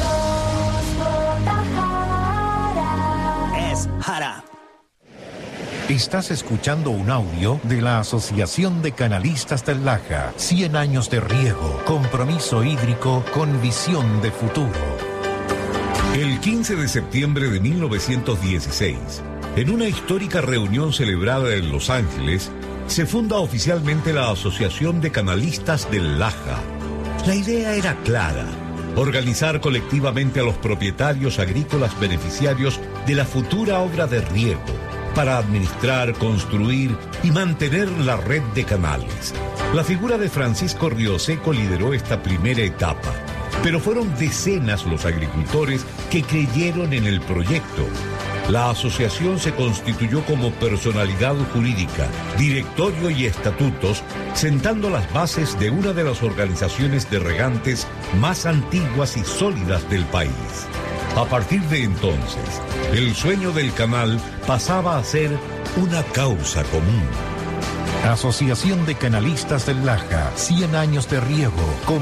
Es Jara. Estás escuchando un audio de la Asociación de Canalistas del Laja. cien años de riego, compromiso hídrico con visión de futuro. El quince de septiembre de mil novecientos dieciséis, en una histórica reunión celebrada en Los Ángeles, se funda oficialmente la Asociación de Canalistas del Laja. La idea era clara: organizar colectivamente a los propietarios agrícolas beneficiarios de la futura obra de riego, para administrar, construir y mantener la red de canales. La figura de Francisco Rioseco lideró esta primera etapa, pero fueron decenas los agricultores que creyeron en el proyecto. La asociación se constituyó como personalidad jurídica, directorio y estatutos, sentando las bases de una de las organizaciones de regantes más antiguas y sólidas del país. A partir de entonces, el sueño del canal pasaba a ser una causa común. Asociación de Canalistas del Laja, cien años de riego,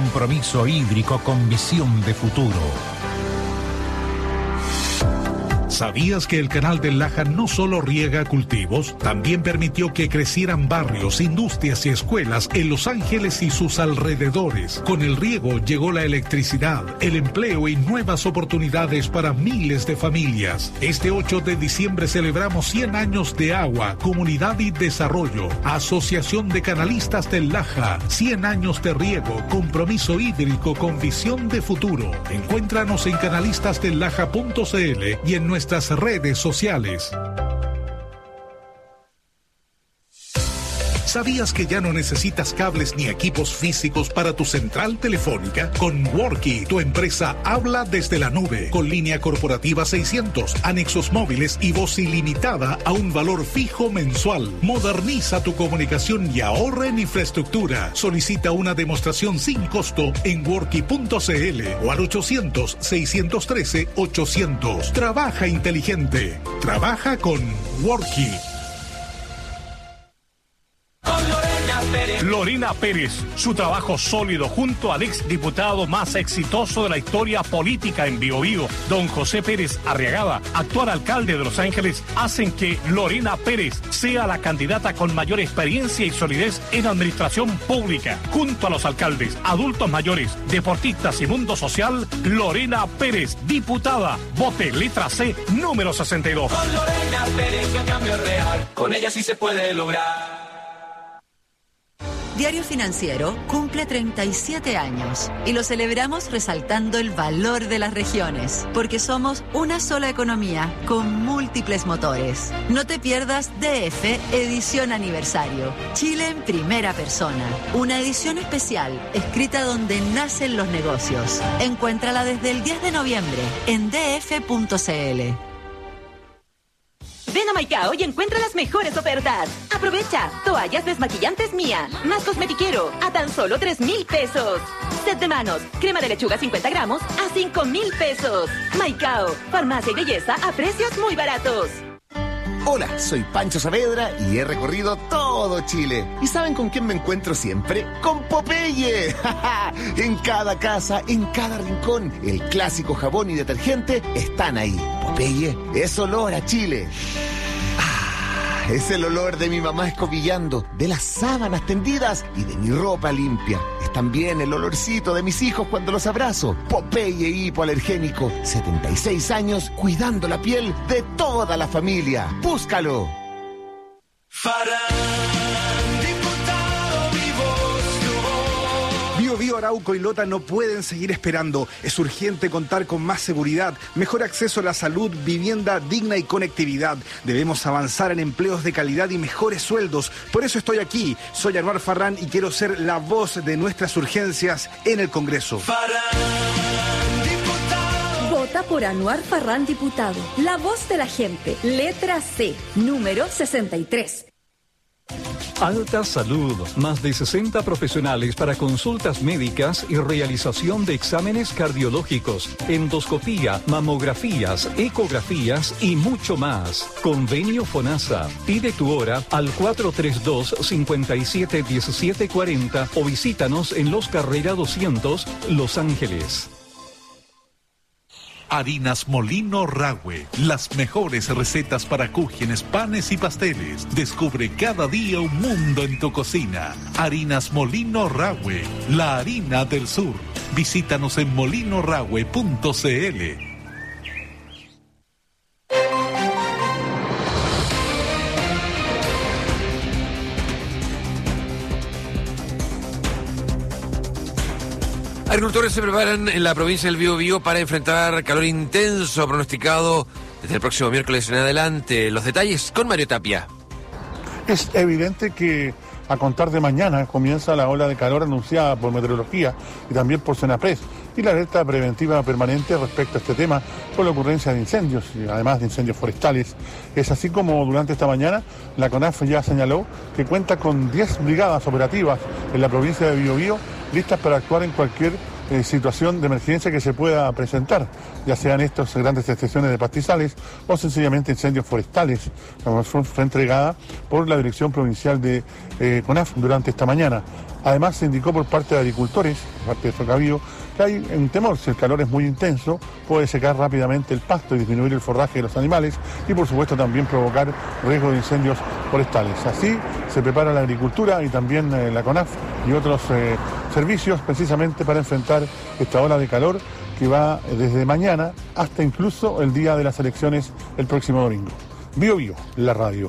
compromiso hídrico con visión de futuro. ¿Sabías que el canal del Laja no solo riega cultivos, también permitió que crecieran barrios, industrias y escuelas en Los Ángeles y sus alrededores? Con el riego llegó la electricidad, el empleo y nuevas oportunidades para miles de familias. Este ocho de diciembre celebramos cien años de agua, comunidad y desarrollo. Asociación de Canalistas del Laja, cien años de riego, compromiso hídrico con visión de futuro. Encuéntranos en canalistas del laja punto c l y en nuestras redes sociales. ¿Sabías que ya no necesitas cables ni equipos físicos para tu central telefónica? Con Worky, tu empresa habla desde la nube, con línea corporativa seiscientos, anexos móviles y voz ilimitada a un valor fijo mensual. Moderniza tu comunicación y ahorra en infraestructura. Solicita una demostración sin costo en worky punto c l o al ochocientos, seiscientos trece, ochocientos. Trabaja inteligente. Trabaja con Worky. Lorena Pérez, su trabajo sólido junto al ex diputado más exitoso de la historia política en Biobío, don José Pérez Arriagada, actual alcalde de Los Ángeles, hacen que Lorena Pérez sea la candidata con mayor experiencia y solidez en administración pública. Junto a los alcaldes, adultos mayores, deportistas y mundo social, Lorena Pérez, diputada, vote letra C, número sesenta y dos. Con Lorena Pérez, el cambio real, con ella sí se puede lograr. Diario Financiero cumple treinta y siete años y lo celebramos resaltando el valor de las regiones, porque somos una sola economía con múltiples motores. No te pierdas D F Edición Aniversario, Chile en primera persona, una edición especial escrita donde nacen los negocios. Encuéntrala desde el diez de noviembre en d f punto c l. Ven a Maicao y encuentra las mejores ofertas. Aprovecha. Toallas desmaquillantes Mía, más cosmetiquero, a tan solo tres mil pesos. Set de manos, crema de lechuga cincuenta gramos, a cinco mil pesos. Maicao, farmacia y belleza a precios muy baratos. Hola, soy Pancho Saavedra y he recorrido todo Chile. ¿Y saben con quién me encuentro siempre? ¡Con Popeye! En cada casa, en cada rincón, el clásico jabón y detergente están ahí. Popeye es olor a Chile. Ah, es el olor de mi mamá escobillando, de las sábanas tendidas y de mi ropa limpia. Es también el olorcito de mis hijos cuando los abrazo. Popeye hipoalergénico, setenta y seis años cuidando la piel de toda la familia. ¡Búscalo! Bio Bio, Arauco y Lota no pueden seguir esperando. Es urgente contar con más seguridad, mejor acceso a la salud, vivienda digna y conectividad. Debemos avanzar en empleos de calidad y mejores sueldos. Por eso estoy aquí. Soy Anuar Farrán y quiero ser la voz de nuestras urgencias en el Congreso. Vota por Anuar Farrán, diputado. La voz de la gente. Letra C, número sesenta y tres. Alta Salud, más de sesenta profesionales para consultas médicas y realización de exámenes cardiológicos, endoscopía, mamografías, ecografías y mucho más. Convenio FONASA. Pide tu hora al cuatro tres dos, cinco siete, uno siete cuatro cero o visítanos en Los Carrera doscientos, Los Ángeles. Harinas Molino Rahue, las mejores recetas para cúgenes, panes y pasteles. Descubre cada día un mundo en tu cocina. Harinas Molino Rahue, la harina del sur. Visítanos en molino rahue punto c l. Agricultores se preparan en la provincia del Biobío para enfrentar calor intenso pronosticado desde el próximo miércoles en adelante. Los detalles con Mario Tapia. Es evidente que a contar de mañana comienza la ola de calor anunciada por Meteorología y también por Senapres y la alerta preventiva permanente respecto a este tema por la ocurrencia de incendios y además de incendios forestales. Es así como durante esta mañana la CONAF ya señaló que cuenta con diez brigadas operativas en la provincia de Biobío listas para actuar en cualquier eh, situación de emergencia que se pueda presentar, ya sean estas grandes extensiones de pastizales o sencillamente incendios forestales, como fue, fue entregada por la Dirección Provincial de eh, CONAF durante esta mañana. Además se indicó por parte de agricultores, por parte de Socavío, que hay un temor, si el calor es muy intenso, puede secar rápidamente el pasto y disminuir el forraje de los animales y por supuesto también provocar riesgo de incendios forestales. Así se prepara la agricultura y también eh, la CONAF y otros eh, servicios precisamente para enfrentar esta ola de calor que va desde mañana hasta incluso el día de las elecciones el próximo domingo. Bio Bio, la radio.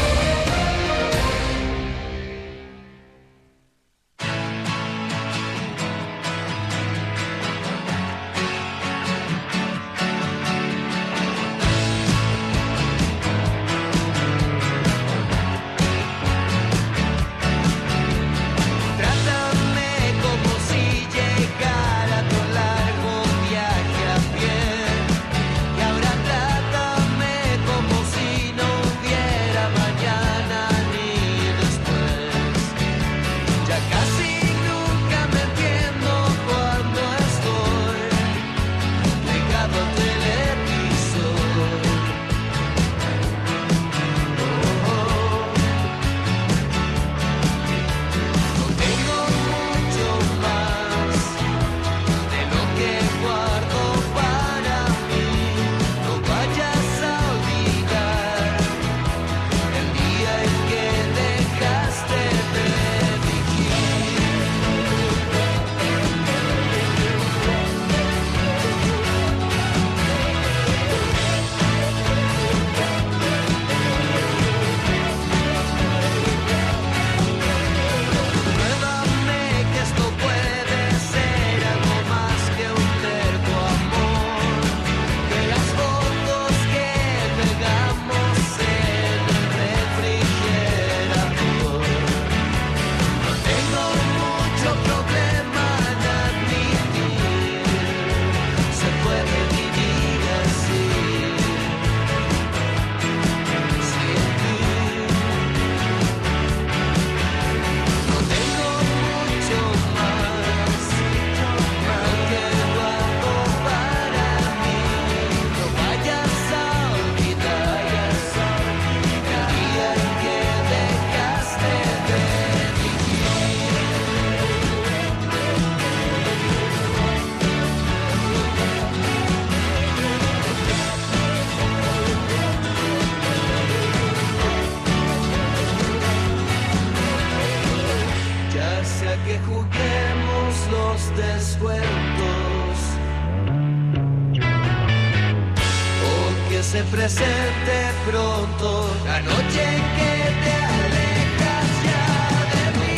se presente pronto la noche que te alejas ya de mí.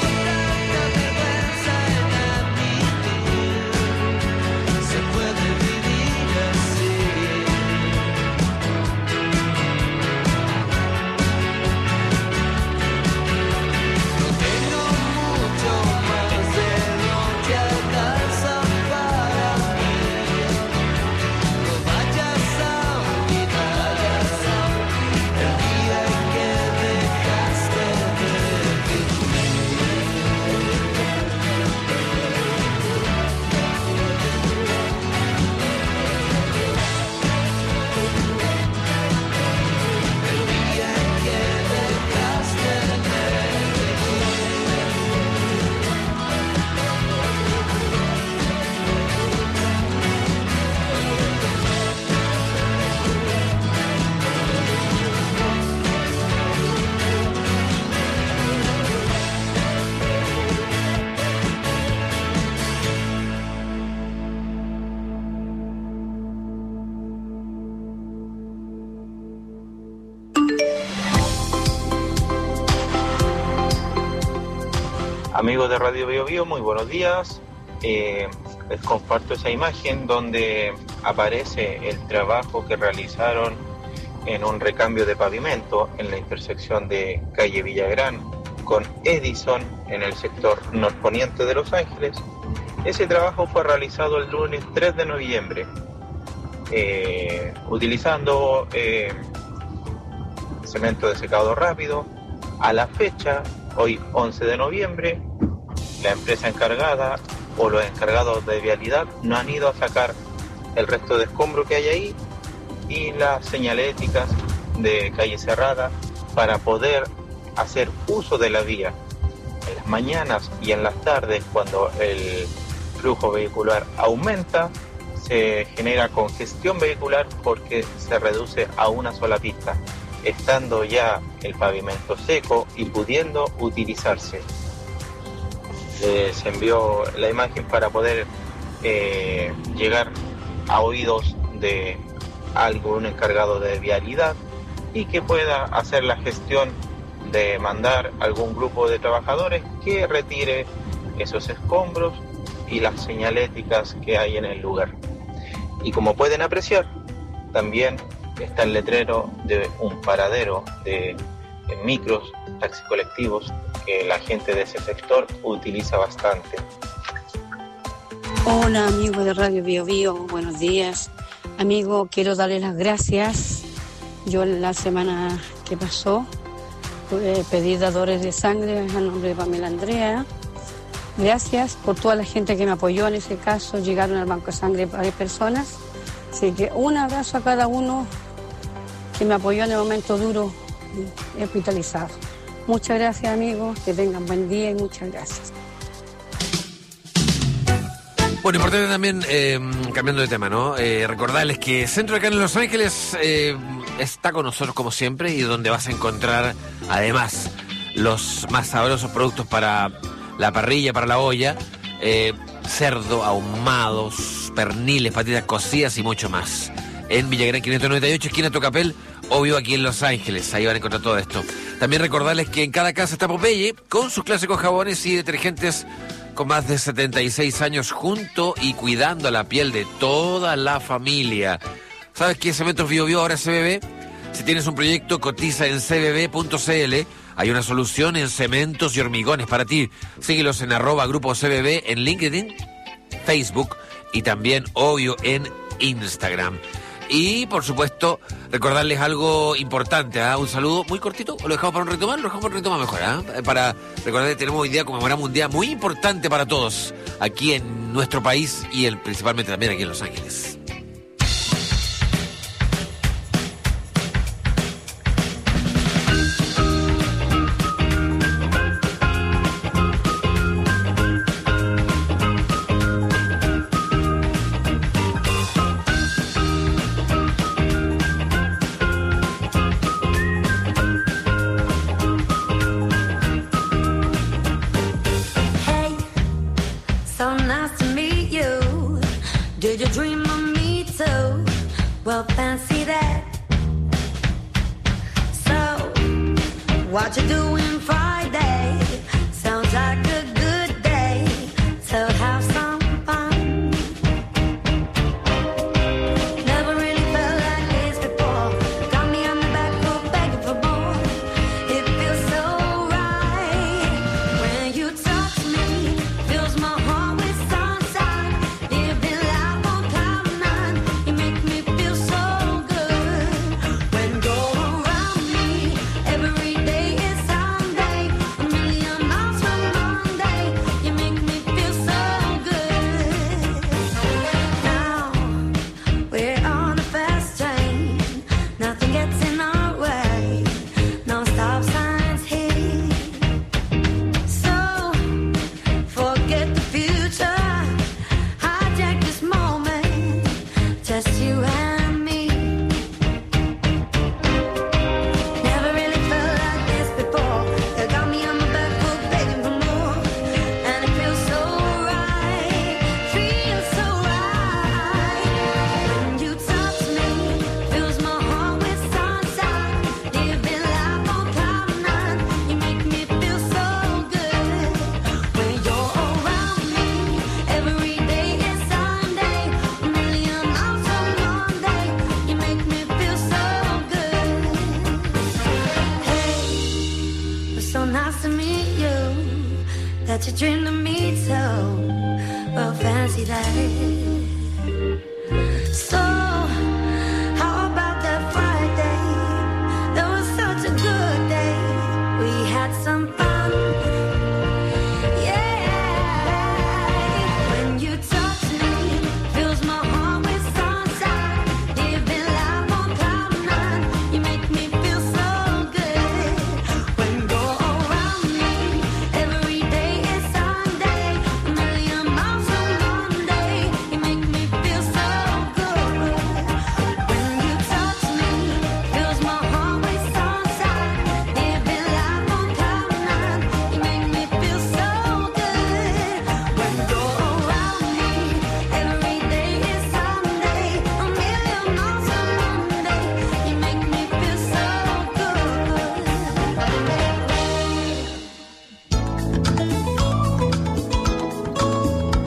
Tengo tanta vergüenza en admitir, se puede vivir así. No tengo mucho más de lo que alcanza para mí. No vayas a olvidar el día en que dejaste de el día en que dejaste Amigos de Radio Bio Bio, muy buenos días. Eh, les comparto esa imagen donde aparece el trabajo que realizaron en un recambio de pavimento en la intersección de calle Villagrán con Edison en el sector norponiente de Los Ángeles. Ese trabajo fue realizado el lunes tres de noviembre, eh, utilizando eh, cemento de secado rápido. A la fecha, hoy once de noviembre, la empresa encargada o los encargados de vialidad no han ido a sacar el resto de escombro que hay ahí y las señaléticas de calle cerrada para poder hacer uso de la vía. En las mañanas y en las tardes, cuando el flujo vehicular aumenta, se genera congestión vehicular porque se reduce a una sola pista, estando ya el pavimento seco y pudiendo utilizarse. Les envió la imagen para poder eh, llegar a oídos de algún encargado de vialidad y que pueda hacer la gestión de mandar algún grupo de trabajadores que retire esos escombros y las señaléticas que hay en el lugar. Y como pueden apreciar, también está el letrero de un paradero de, de micros, taxis colectivos, que la gente de ese sector utiliza bastante. Hola amigos de Radio Bio Bio, buenos días. Amigo, quiero darle las gracias. Yo la semana que pasó eh, pedí dadores de sangre a nombre de Pamela Andrea. Gracias por toda la gente que me apoyó en ese caso. Llegaron al banco de sangre varias personas. Así que un abrazo a cada uno que me apoyó en el momento duro y hospitalizado. Muchas gracias, amigos. Que tengan buen día y muchas gracias. Bueno, importante también, eh, cambiando de tema, ¿no? Eh, recordarles que Centro de Carne en Los Ángeles eh, está con nosotros como siempre y donde vas a encontrar, además, los más sabrosos productos para la parrilla, para la olla, eh, cerdo, ahumados, perniles, patitas cocidas y mucho más. En Villagrán quinientos noventa y ocho, esquina Tocapel, obvio aquí en Los Ángeles, ahí van a encontrar todo esto. También recordarles que en cada casa está Popeye, con sus clásicos jabones y detergentes con más de setenta y seis años, junto y cuidando la piel de toda la familia. ¿Sabes qué? Cementos Bio Bio ahora es C B B. Si tienes un proyecto, cotiza en c b b punto c l. Hay una solución en cementos y hormigones para ti. Síguelos en arroba grupo C B B en LinkedIn, Facebook y también, obvio, en Instagram. Y, por supuesto, recordarles algo importante, ¿eh? Un saludo muy cortito, ¿o lo dejamos para un retomar? Lo dejamos para un retomar mejor, ¿eh? Para recordar que tenemos hoy día, conmemoramos un día muy importante para todos, aquí en nuestro país y el, principalmente también aquí en Los Ángeles. What you doing Friday? Sounds like a good day. So have some fun. Never really felt like this before. Got me on the back foot begging for more. It feels so right when you talk to me. Fills my heart with sunshine. Living life on cloud nine. You make me feel so good when you're around me every day. You dream to meet so well, fancy that. So how about that Friday? That was such a good day. We had some fun. Yeah, when you talk to me, fills my heart with sunshine. Living life on cloud nine. You make me feel so good when you're around me every day. Sunday, a million miles from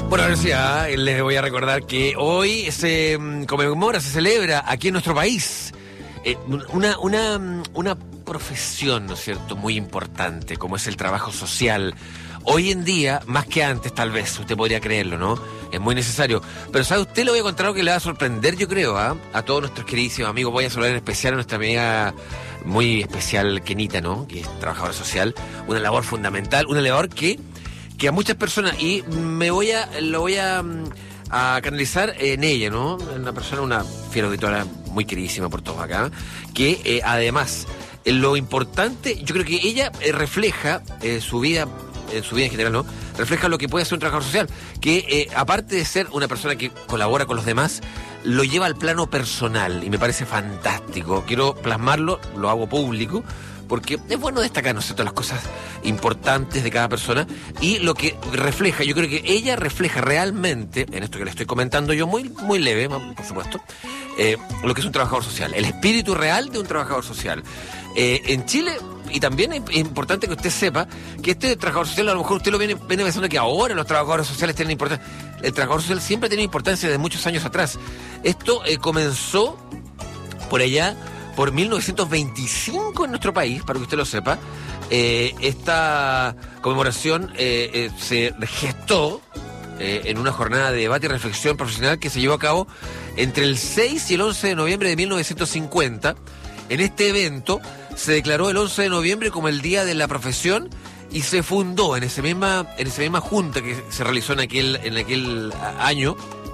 Bueno, ahora sí, ah, les voy a recordar que hoy se mm, conmemora, se celebra aquí en nuestro país eh, una, una, una profesión, ¿no es cierto?, muy importante, como es el trabajo social. Hoy en día, más que antes, tal vez, usted podría creerlo, ¿no? Es muy necesario. Pero, ¿sabe usted? Le voy a contar algo que le va a sorprender, yo creo, ¿ah? A todos nuestros queridísimos amigos. Voy a saludar en especial a nuestra amiga muy especial, Kenita, ¿no?, que es trabajadora social. Una labor fundamental, una labor que, que a muchas personas, y me voy a, lo voy a, a canalizar en ella, ¿no? Una persona, una fiera auditora muy queridísima por todos acá, que eh, además, eh, lo importante, yo creo que ella eh, refleja eh, su vida, en su vida en general, ¿no? Refleja lo que puede hacer un trabajador social, que eh, aparte de ser una persona que colabora con los demás, lo lleva al plano personal, y me parece fantástico. Quiero plasmarlo, lo hago público, porque es bueno destacar, ¿no es cierto?, las cosas importantes de cada persona, y lo que refleja, yo creo que ella refleja realmente, en esto que le estoy comentando yo, muy, muy leve, por supuesto, eh, lo que es un trabajador social, el espíritu real de un trabajador social. Eh, en Chile, y también es importante que usted sepa que este trabajador social, a lo mejor usted lo viene, viene pensando que ahora los trabajadores sociales tienen importancia. El trabajador social siempre ha tenido importancia desde muchos años atrás. Esto eh, comenzó por allá, por mil novecientos veinticinco en nuestro país, para que usted lo sepa. Eh, esta conmemoración eh, eh, se gestó eh, en una jornada de debate y reflexión profesional que se llevó a cabo entre el seis y el once de noviembre de mil novecientos cincuenta. En este evento se declaró el once de noviembre como el Día de la Profesión y se fundó en esa misma, en esa misma junta que se realizó en aquel, en aquel año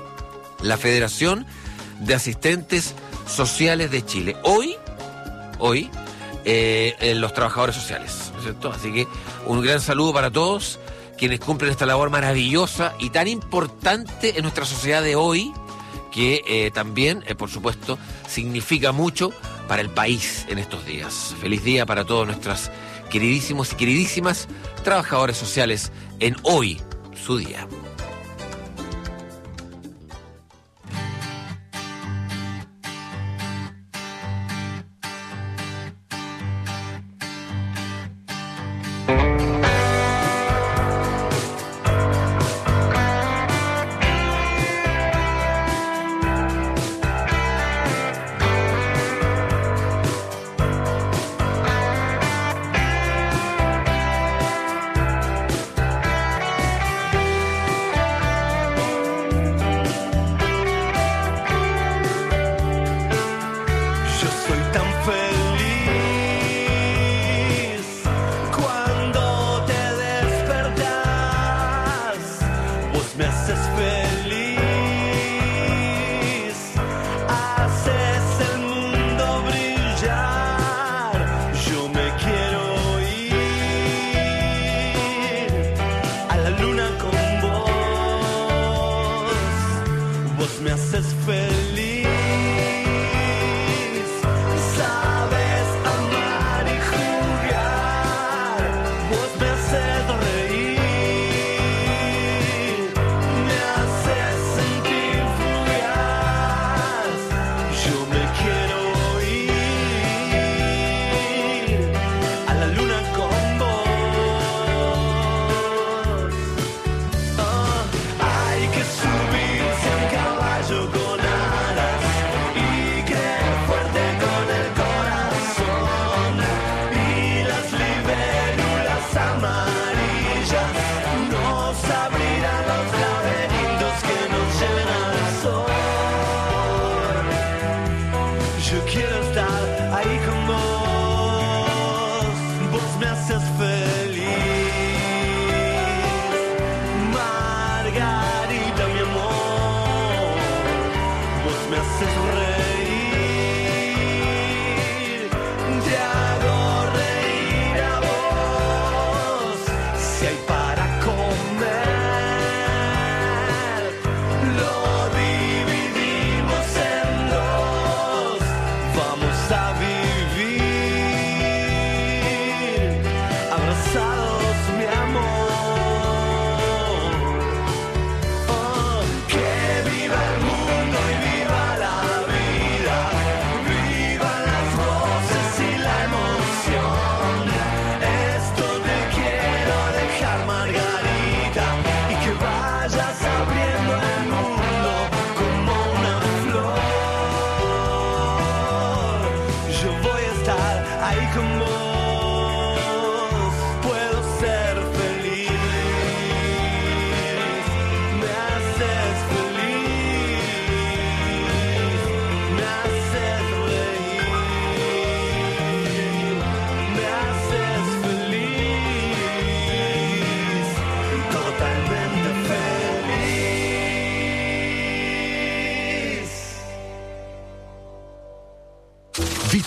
la Federación de Asistentes Sociales de Chile. Hoy, hoy, eh, eh, los trabajadores sociales, ¿no es cierto? Así que un gran saludo para todos quienes cumplen esta labor maravillosa y tan importante en nuestra sociedad de hoy, que eh, también, eh, por supuesto, significa mucho para el país en estos días. Feliz día para todos nuestros queridísimos y queridísimas trabajadores sociales en hoy, su día. Hay que subirse al caballo con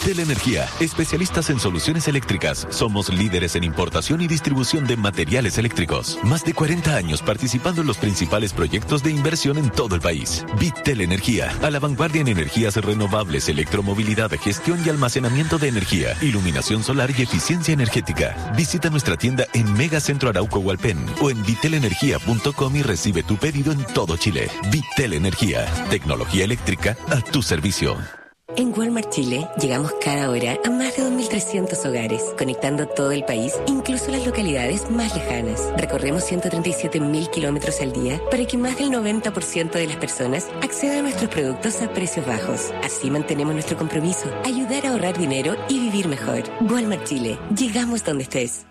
Vitel Energía, especialistas en soluciones eléctricas. Somos líderes en importación y distribución de materiales eléctricos. Más de cuarenta años participando en los principales proyectos de inversión en todo el país. Vitel Energía, a la vanguardia en energías renovables, electromovilidad, gestión y almacenamiento de energía, iluminación solar y eficiencia energética. Visita nuestra tienda en Megacentro Arauco Hualpén o en vitel energía punto com y recibe tu pedido en todo Chile. Vitel Energía, tecnología eléctrica a tu servicio. En Walmart Chile llegamos cada hora a más de dos mil trescientos hogares, conectando todo el país, incluso las localidades más lejanas. Recorremos ciento treinta y siete mil kilómetros al día para que más del noventa por ciento de las personas accedan a nuestros productos a precios bajos. Así mantenemos nuestro compromiso, ayudar a ahorrar dinero y vivir mejor. Walmart Chile, llegamos donde estés.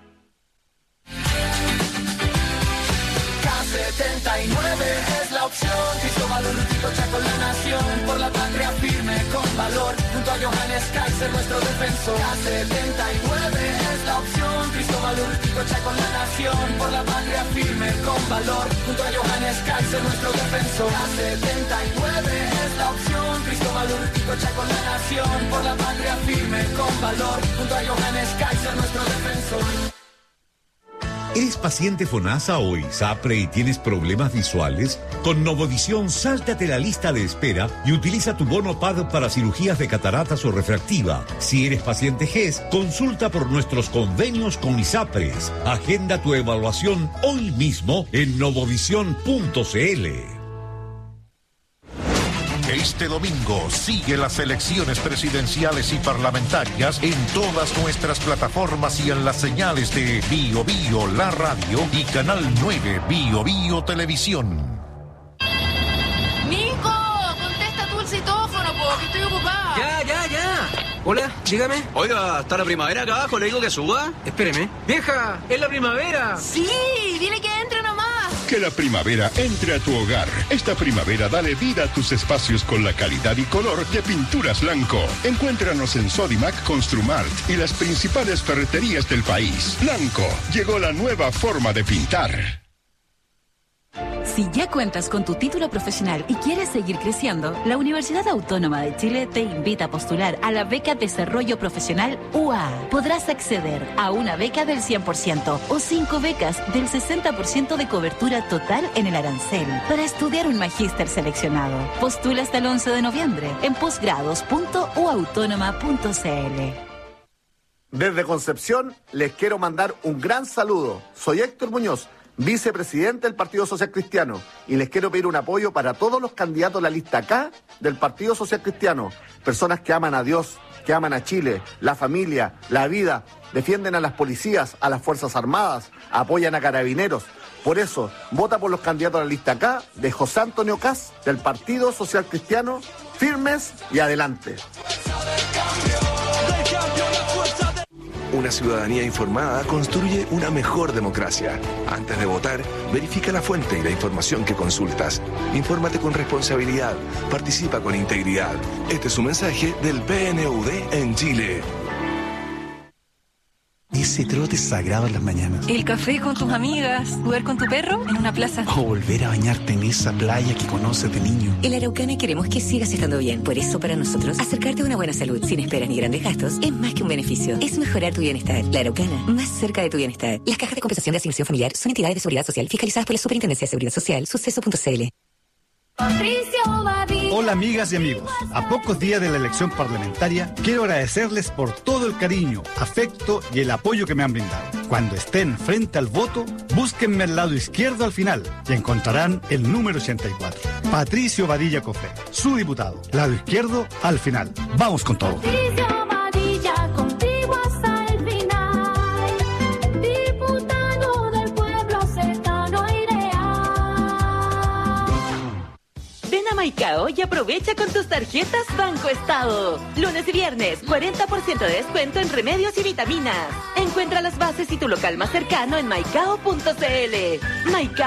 K setenta y nueve es la opción. Cristóbal Urrutia con la nación. Por la patria firme con valor. Junto a Johannes Kaiser, nuestro defensor. K setenta y nueve es la opción. Cristóbal Urrutia con la nación. Por la patria firme con valor. Junto a Johannes Kaiser, nuestro defensor. K setenta y nueve es la opción. Cristóbal Urrutia con la nación. Por la patria firme con valor. Junto a Johannes Kaiser, nuestro defensor. ¿Eres paciente FONASA o ISAPRE y tienes problemas visuales? Con Novovisión, sáltate la lista de espera y utiliza tu bono P A D para cirugías de cataratas o refractiva. Si eres paciente G E S, consulta por nuestros convenios con ISAPRES. Agenda tu evaluación hoy mismo en novovisión punto c l. Este domingo sigue las elecciones presidenciales y parlamentarias en todas nuestras plataformas y en las señales de Bio Bio, la radio y Canal nueve Bio Bio Televisión. ¡Nico! Contesta tú el citófono, po, que estoy ocupada. Ya, ya, ya. Hola, dígame. Oiga, ¿está la primavera acá abajo? ¿Le digo que suba? Espéreme. ¡Vieja! ¡Es la primavera! Sí, dile que entre nomás. Que la primavera entre a tu hogar. Esta primavera dale vida a tus espacios con la calidad y color de Pinturas Blanco. Encuéntranos en Sodimac, Construmart y las principales ferreterías del país. Blanco, llegó la nueva forma de pintar. Si ya cuentas con tu título profesional y quieres seguir creciendo, la Universidad Autónoma de Chile te invita a postular a la beca Desarrollo Profesional U A A. Podrás acceder a una beca del cien por ciento o cinco becas del sesenta por ciento de cobertura total en el arancel para estudiar un magíster seleccionado. Postula hasta el once de noviembre en posgrados punto u autónoma punto c l. Desde Concepción les quiero mandar un gran saludo. Soy Héctor Muñoz, vicepresidente del Partido Social Cristiano, y les quiero pedir un apoyo para todos los candidatos de la lista K del Partido Social Cristiano, personas que aman a Dios, que aman a Chile, la familia, la vida, defienden a las policías, a las Fuerzas Armadas, apoyan a carabineros. Por eso, vota por los candidatos de la lista K de José Antonio Caz del Partido Social Cristiano, firmes y adelante. Una ciudadanía informada construye una mejor democracia. Antes de votar, verifica la fuente y la información que consultas. Infórmate con responsabilidad. Participa con integridad. Este es un mensaje del P N U D en Chile. Ese trote sagrado en las mañanas. El café con tus amigas, jugar con tu perro en una plaza. O volver a bañarte en esa playa que conoces de niño. En la Araucana queremos que sigas estando bien. Por eso, para nosotros, acercarte a una buena salud sin esperas ni grandes gastos es más que un beneficio. Es mejorar tu bienestar. La Araucana, más cerca de tu bienestar. Las cajas de compensación de asignación familiar son entidades de seguridad social fiscalizadas por la Superintendencia de Seguridad Social, suceso punto c l. Hola amigas y amigos, a pocos días de la elección parlamentaria quiero agradecerles por todo el cariño, afecto y el apoyo que me han brindado. Cuando estén frente al voto, búsquenme al lado izquierdo al final y encontrarán el número ochenta y cuatro. Patricio Badilla Cofré, su diputado. Lado izquierdo al final. Vamos con todo. Maicao y aprovecha con tus tarjetas Banco Estado. Lunes y viernes, cuarenta por ciento de descuento en remedios y vitaminas. Encuentra las bases y tu local más cercano en maicao punto c l. Maicao.